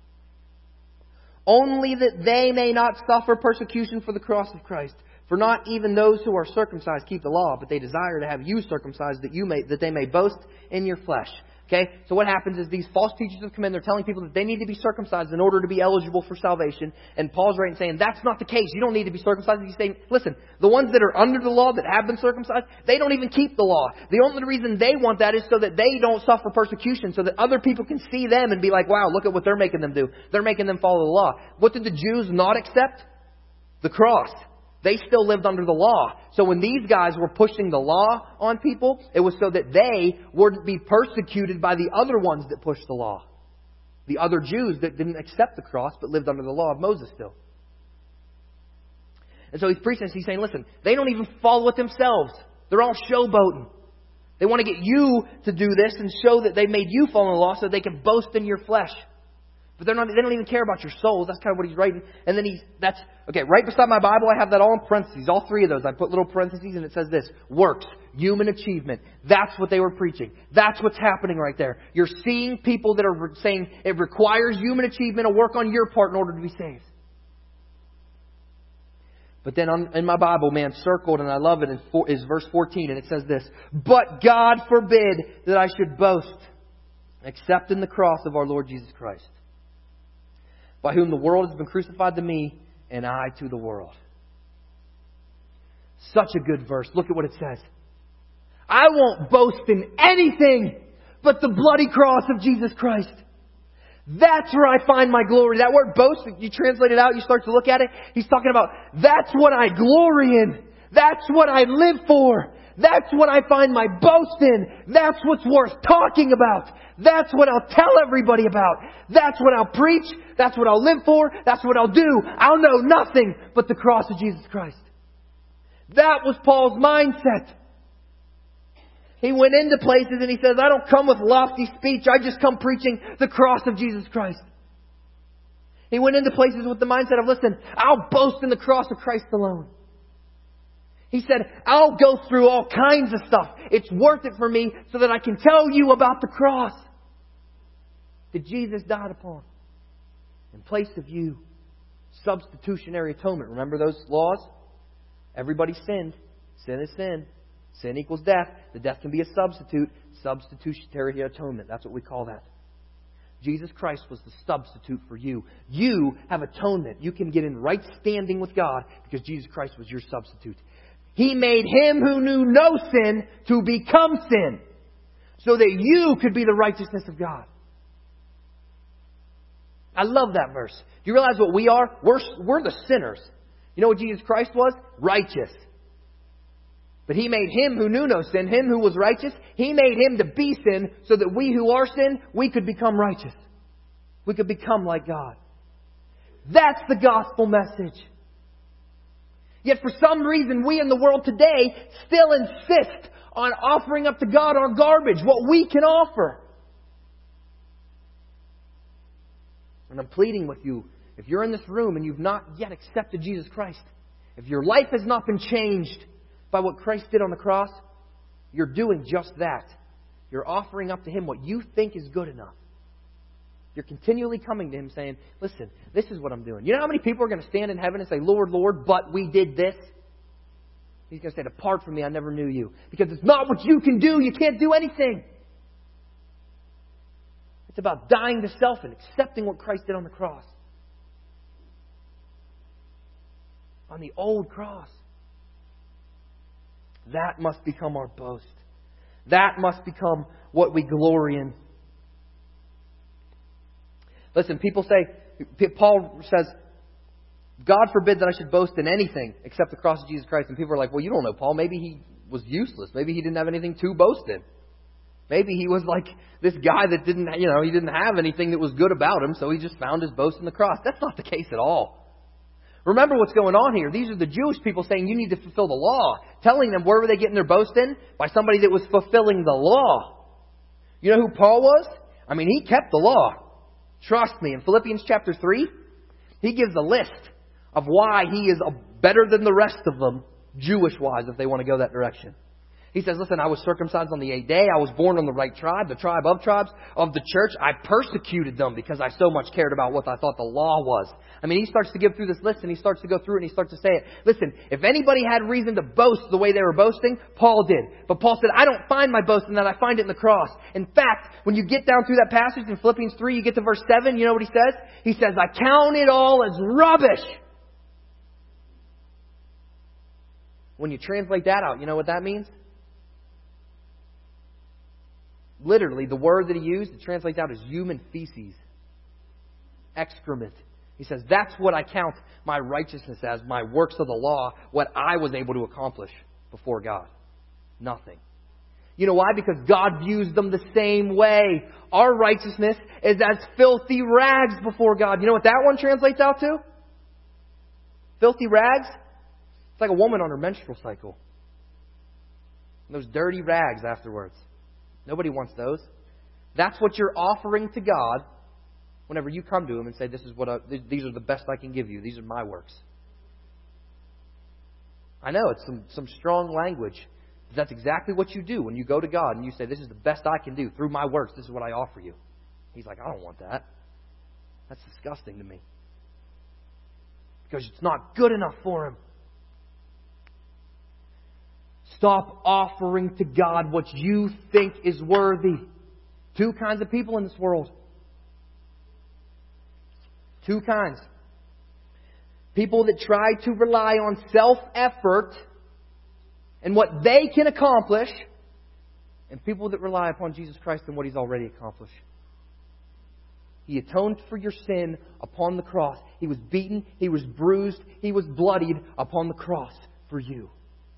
Only that they may not suffer persecution for the cross of Christ. For not even those who are circumcised keep the law, but they desire to have you circumcised that you may that they may boast in your flesh. Okay? So what happens is these false teachers have come in, they're telling people that they need to be circumcised in order to be eligible for salvation. And Paul's writing saying, that's not the case. You don't need to be circumcised. He's saying, listen, the ones that are under the law, that have been circumcised, they don't even keep the law. The only reason they want that is so that they don't suffer persecution, so that other people can see them and be like, wow, look at what they're making them do. They're making them follow the law. What did the Jews not accept? The cross. They still lived under the law. So when these guys were pushing the law on people, it was so that they would be persecuted by the other ones that pushed the law. The other Jews that didn't accept the cross but lived under the law of Moses still. And so he's preaching this. He's saying, listen, they don't even follow it themselves. They're all showboating. They want to get you to do this and show that they made you follow the law so they can boast in your flesh. But they're not, they don't even care about your souls. That's kind of what he's writing. And then he's, that's, okay, right beside my Bible, I have that all in parentheses. All three of those. I put little parentheses and it says this. Works. Human achievement. That's what they were preaching. That's what's happening right there. You're seeing people that are saying it requires human achievement, a work on your part in order to be saved. But then on, in my Bible, man, circled, and I love it, is verse fourteen, and it says this. But God forbid that I should boast, except in the cross of our Lord Jesus Christ, by whom the world has been crucified to me, and I to the world. Such a good verse. Look at what it says. I won't boast in anything but the bloody cross of Jesus Christ. That's where I find my glory. That word boast, you translate it out, you start to look at it. He's talking about, that's what I glory in. That's what I live for. That's what I find my boast in. That's what's worth talking about. That's what I'll tell everybody about. That's what I'll preach. That's what I'll live for. That's what I'll do. I'll know nothing but the cross of Jesus Christ. That was Paul's mindset. He went into places and he says, I don't come with lofty speech. I just come preaching the cross of Jesus Christ. He went into places with the mindset of, listen, I'll boast in the cross of Christ alone. He said, I'll go through all kinds of stuff. It's worth it for me so that I can tell you about the cross that Jesus died upon in place of you. Substitutionary atonement. Remember those laws? Everybody sinned. Sin is sin. Sin equals death. The death can be a substitute. Substitutionary atonement. That's what we call that. Jesus Christ was the substitute for you. You have atonement. You can get in right standing with God because Jesus Christ was your substitute. He made Him who knew no sin to become sin so that you could be the righteousness of God. I love that verse. Do you realize what we are? We're, we're the sinners. You know what Jesus Christ was? Righteous. But He made Him who knew no sin, Him who was righteous, He made Him to be sin so that we who are sin, we could become righteous. We could become like God. That's the gospel message. Yet for some reason, we in the world today still insist on offering up to God our garbage, what we can offer. And I'm pleading with you, if you're in this room and you've not yet accepted Jesus Christ, if your life has not been changed by what Christ did on the cross, you're doing just that. You're offering up to Him what you think is good enough. You're continually coming to Him saying, listen, this is what I'm doing. You know how many people are going to stand in heaven and say, Lord, Lord, but we did this? He's going to say, depart from me, I never knew you. Because it's not what you can do. You can't do anything. It's about dying to self and accepting what Christ did on the cross. On the old cross. That must become our boast. That must become what we glory in. Listen, people say, Paul says, God forbid that I should boast in anything except the cross of Jesus Christ. And people are like, well, you don't know Paul. Maybe he was useless. Maybe he didn't have anything to boast in. Maybe he was like this guy that didn't, you know, he didn't have anything that was good about him, so he just found his boast in the cross. That's not the case at all. Remember what's going on here. These are the Jewish people saying you need to fulfill the law. Telling them where were they getting their boast in? By somebody that was fulfilling the law. You know who Paul was? I mean, he kept the law. Trust me. In Philippians chapter three, he gives a list of why he is better than the rest of them, Jewish-wise, if they want to go that direction. He says, listen, I was circumcised on the eighth day. I was born on the right tribe, the tribe of tribes of the church. I persecuted them because I so much cared about what I thought the law was. I mean, he starts to give through this list and he starts to go through it and he starts to say it. Listen, if anybody had reason to boast the way they were boasting, Paul did. But Paul said, I don't find my boast in that. I find it in the cross. In fact, when you get down through that passage in Philippians three, you get to verse seven, you know what he says? He says, I count it all as rubbish. When you translate that out, you know what that means? Literally, the word that he used to translate out is human feces. Excrement. He says, that's what I count my righteousness as, my works of the law, what I was able to accomplish before God. Nothing. You know why? Because God views them the same way. Our righteousness is as filthy rags before God. You know what that one translates out to? Filthy rags? It's like a woman on her menstrual cycle. And those dirty rags afterwards. Nobody wants those. That's what you're offering to God whenever you come to Him and say, this is what I, these are the best I can give you. These are my works. I know it's some, some strong language. But that's exactly what you do when you go to God and you say, this is the best I can do. Through my works, this is what I offer you. He's like, I don't want that. That's disgusting to me. Because it's not good enough for Him. Stop offering to God what you think is worthy. Two kinds of people in this world. Two kinds. People that try to rely on self-effort and what they can accomplish, and people that rely upon Jesus Christ and what He's already accomplished. He atoned for your sin upon the cross. He was beaten, He was bruised, He was bloodied upon the cross for you.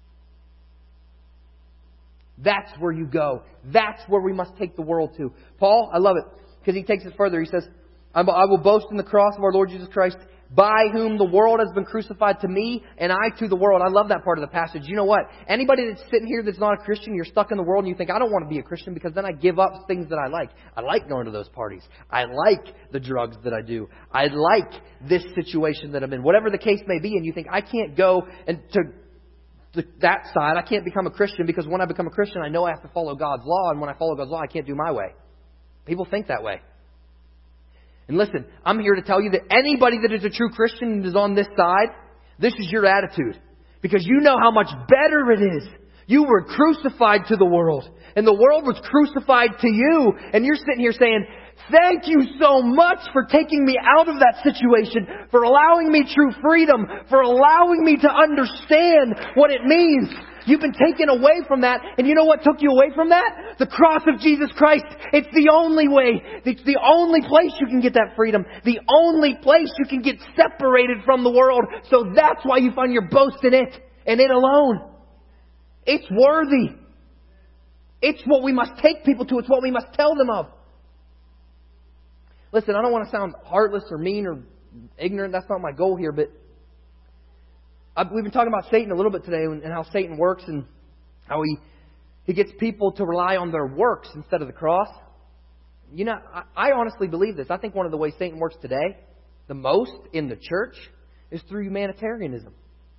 That's where you go. That's where we must take the world to. Paul, I love it, because he takes it further. He says, I will boast in the cross of our Lord Jesus Christ, by whom the world has been crucified to me, and I to the world. I love that part of the passage. You know what? Anybody that's sitting here that's not a Christian, you're stuck in the world and you think, I don't want to be a Christian because then I give up things that I like. I like going to those parties. I like the drugs that I do. I like this situation that I'm in. Whatever the case may be, and you think, I can't go and to that side. I can't become a Christian because when I become a Christian, I know I have to follow God's law, and when I follow God's law, I can't do my way. People think that way. And listen, I'm here to tell you that anybody that is a true Christian and is on this side, this is your attitude. Because you know how much better it is. You were crucified to the world. And the world was crucified to you. And you're sitting here saying, thank you so much for taking me out of that situation. For allowing me true freedom. For allowing me to understand what it means. You've been taken away from that. And you know what took you away from that? The cross of Jesus Christ. It's the only way. It's the only place you can get that freedom. The only place you can get separated from the world. So that's why you find your boast in it. And it alone. It's worthy. It's what we must take people to. It's what we must tell them of. Listen, I don't want to sound heartless or mean or ignorant. That's not my goal here. But I've, we've been talking about Satan a little bit today and how Satan works and how he, he gets people to rely on their works instead of the cross. You know, I, I honestly believe this. I think one of the ways Satan works today, the most in the church, is through humanitarianism.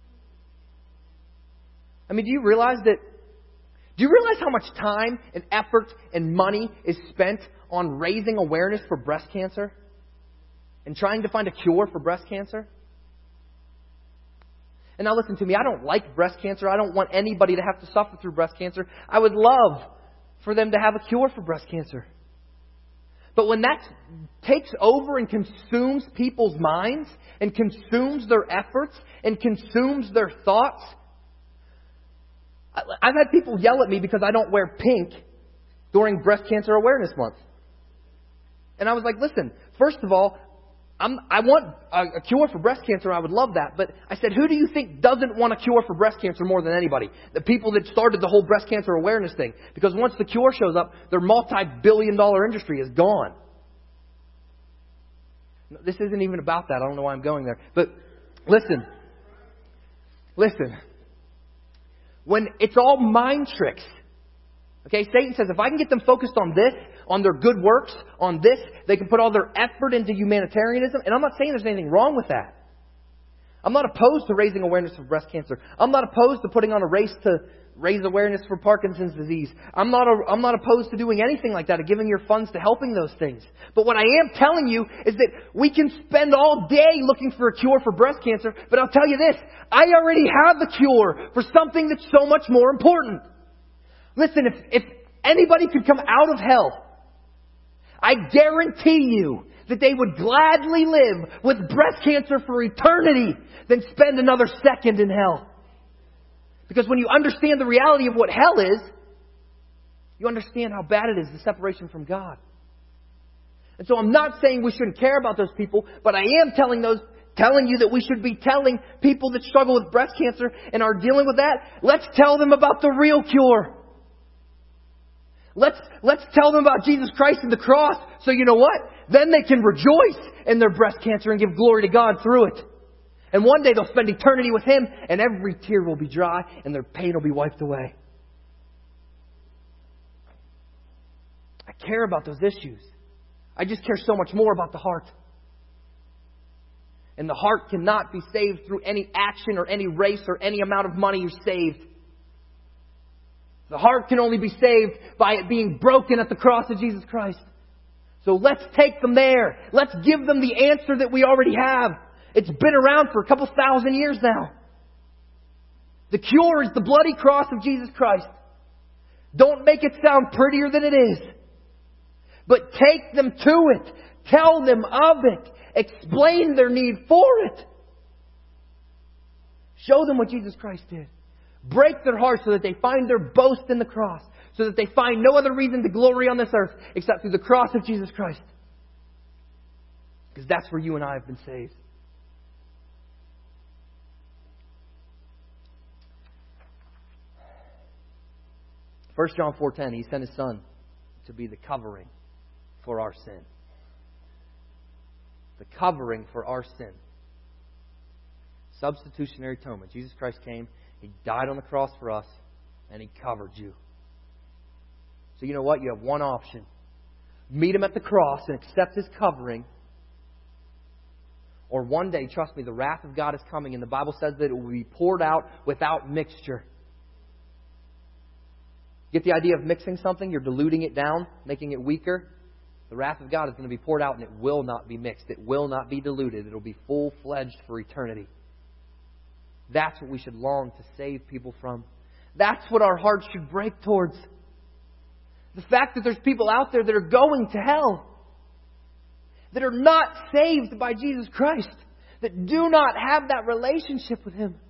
I mean, do you realize that? Do you realize how much time and effort and money is spent on raising awareness for breast cancer and trying to find a cure for breast cancer? And now listen to me, I don't like breast cancer. I don't want anybody to have to suffer through breast cancer. I would love for them to have a cure for breast cancer. But when that takes over and consumes people's minds and consumes their efforts and consumes their thoughts, I've had people yell at me because I don't wear pink during Breast Cancer Awareness Month. And I was like, listen, first of all, I'm, I want a, a cure for breast cancer. I would love that. But I said, who do you think doesn't want a cure for breast cancer more than anybody? The people that started the whole breast cancer awareness thing. Because once the cure shows up, their multi-billion dollar industry is gone. This isn't even about that. I don't know why I'm going there. But listen. Listen. When it's all mind tricks. Okay, Satan says, if I can get them focused on this, on their good works, on this, they can put all their effort into humanitarianism. And I'm not saying there's anything wrong with that. I'm not opposed to raising awareness for breast cancer. I'm not opposed to putting on a race to raise awareness for Parkinson's disease. I'm not, a, I'm not opposed to doing anything like that, or giving your funds to helping those things. But what I am telling you is that we can spend all day looking for a cure for breast cancer, but I'll tell you this, I already have the cure for something that's so much more important. Listen, if, if anybody could come out of hell, I guarantee you that they would gladly live with breast cancer for eternity than spend another second in hell. Because when you understand the reality of what hell is, you understand how bad it is, the separation from God. And so I'm not saying we shouldn't care about those people, but I am telling those, telling you that we should be telling people that struggle with breast cancer and are dealing with that, let's tell them about the real cure. Let's, let's tell them about Jesus Christ and the cross, so you know what? Then they can rejoice in their breast cancer and give glory to God through it. And one day they'll spend eternity with Him, and every tear will be dry, and their pain will be wiped away. I care about those issues. I just care so much more about the heart. And the heart cannot be saved through any action or any race or any amount of money you're saved. The heart can only be saved by it being broken at the cross of Jesus Christ. So let's take them there. Let's give them the answer that we already have. It's been around for a couple thousand years now. The cure is the bloody cross of Jesus Christ. Don't make it sound prettier than it is. But take them to it. Tell them of it. Explain their need for it. Show them what Jesus Christ did. Break their hearts so that they find their boast in the cross. So that they find no other reason to glory on this earth except through the cross of Jesus Christ. Because that's where you and I have been saved. First John four ten, He sent His Son to be the covering for our sin. The covering for our sin. Substitutionary atonement. Jesus Christ came, He died on the cross for us, and He covered you. So you know what? You have one option. Meet Him at the cross and accept His covering. Or one day, trust me, the wrath of God is coming, and the Bible says that it will be poured out without mixture. Get the idea of mixing something? You're diluting it down, making it weaker. The wrath of God is going to be poured out and it will not be mixed. It will not be diluted. It will be full-fledged for eternity. That's what we should long to save people from. That's what our hearts should break towards. The fact that there's people out there that are going to hell. That are not saved by Jesus Christ. That do not have that relationship with Him.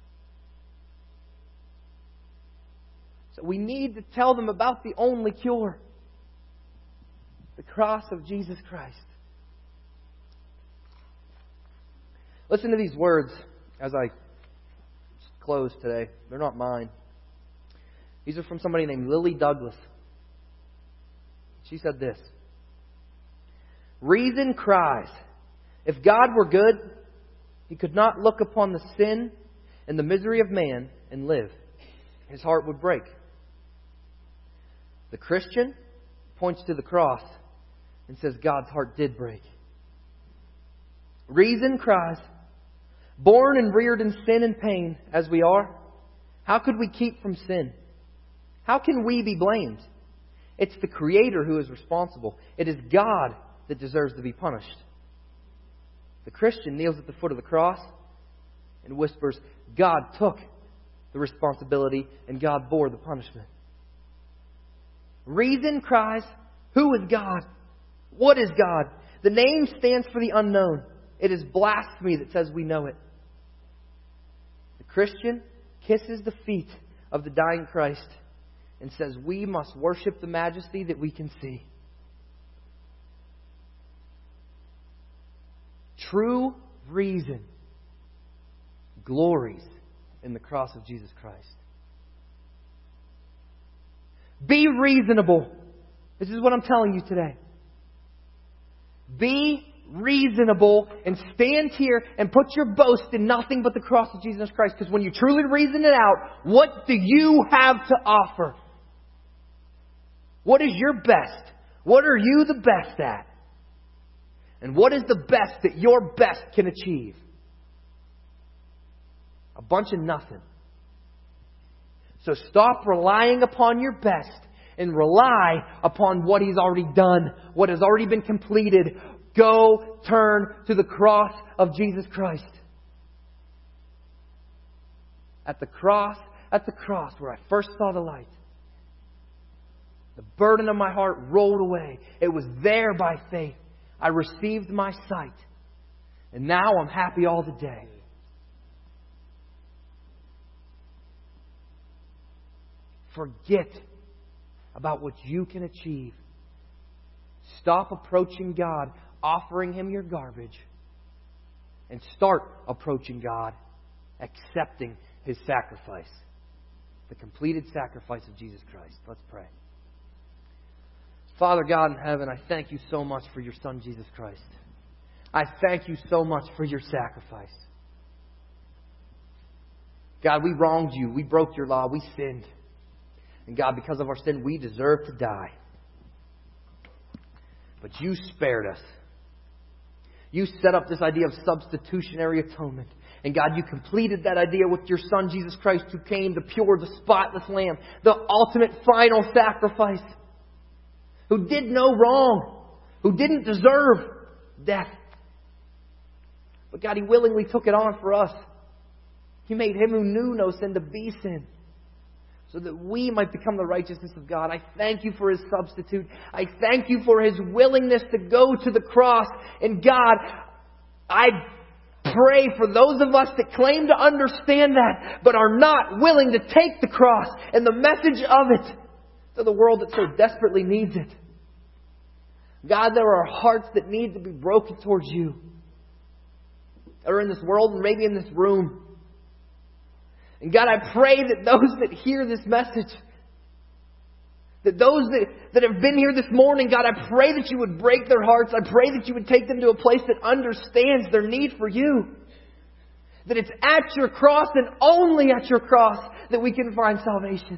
So we need to tell them about the only cure. The cross of Jesus Christ. Listen to these words as I close today. They're not mine. These are from somebody named Lily Douglas. She said this. Reason cries, if God were good, He could not look upon the sin and the misery of man and live. His heart would break. The Christian points to the cross and says God's heart did break. Reason cries, born and reared in sin and pain as we are, how could we keep from sin? How can we be blamed? It's the Creator who is responsible. It is God that deserves to be punished. The Christian kneels at the foot of the cross and whispers, God took the responsibility and God bore the punishment. Reason cries, who is God? What is God? The name stands for the unknown. It is blasphemy that says we know it. The Christian kisses the feet of the dying Christ and says we must worship the majesty that we can see. True reason glories in the cross of Jesus Christ. Be reasonable. This is what I'm telling you today. Be reasonable and stand here and put your boast in nothing but the cross of Jesus Christ. Because when you truly reason it out, what do you have to offer? What is your best? What are you the best at? And what is the best that your best can achieve? A bunch of nothing. So stop relying upon your best and rely upon what He's already done, what has already been completed. Go turn to the cross of Jesus Christ. At the cross, at the cross where I first saw the light, the burden of my heart rolled away. It was there by faith. I received my sight. And now I'm happy all the day. Forget about what you can achieve. Stop approaching God, offering Him your garbage, and start approaching God, accepting His sacrifice. The completed sacrifice of Jesus Christ. Let's pray. Father God in heaven, I thank You so much for Your Son, Jesus Christ. I thank You so much for Your sacrifice. God, we wronged You. We broke Your law. We sinned. And God, because of our sin, we deserve to die. But you spared us. You set up this idea of substitutionary atonement. And God, you completed that idea with your Son, Jesus Christ, who came, the pure, the spotless Lamb, the ultimate final sacrifice, who did no wrong, who didn't deserve death. But God, He willingly took it on for us. He made Him who knew no sin to be sin, so that we might become the righteousness of God. I thank You for His substitute. I thank You for His willingness to go to the cross. And God, I pray for those of us that claim to understand that, but are not willing to take the cross and the message of it to the world that so desperately needs it. God, there are hearts that need to be broken towards You, that are in this world and maybe in this room. And God, I pray that those that hear this message, that those that, that have been here this morning, God, I pray that You would break their hearts. I pray that You would take them to a place that understands their need for You. That it's at Your cross and only at Your cross that we can find salvation.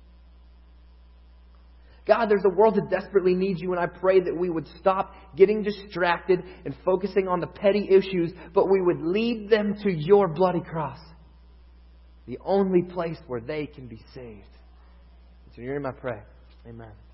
God, there's a world that desperately needs You, and I pray that we would stop getting distracted and focusing on the petty issues, but we would lead them to Your bloody cross, the only place where they can be saved. It's in Your name I pray. Amen.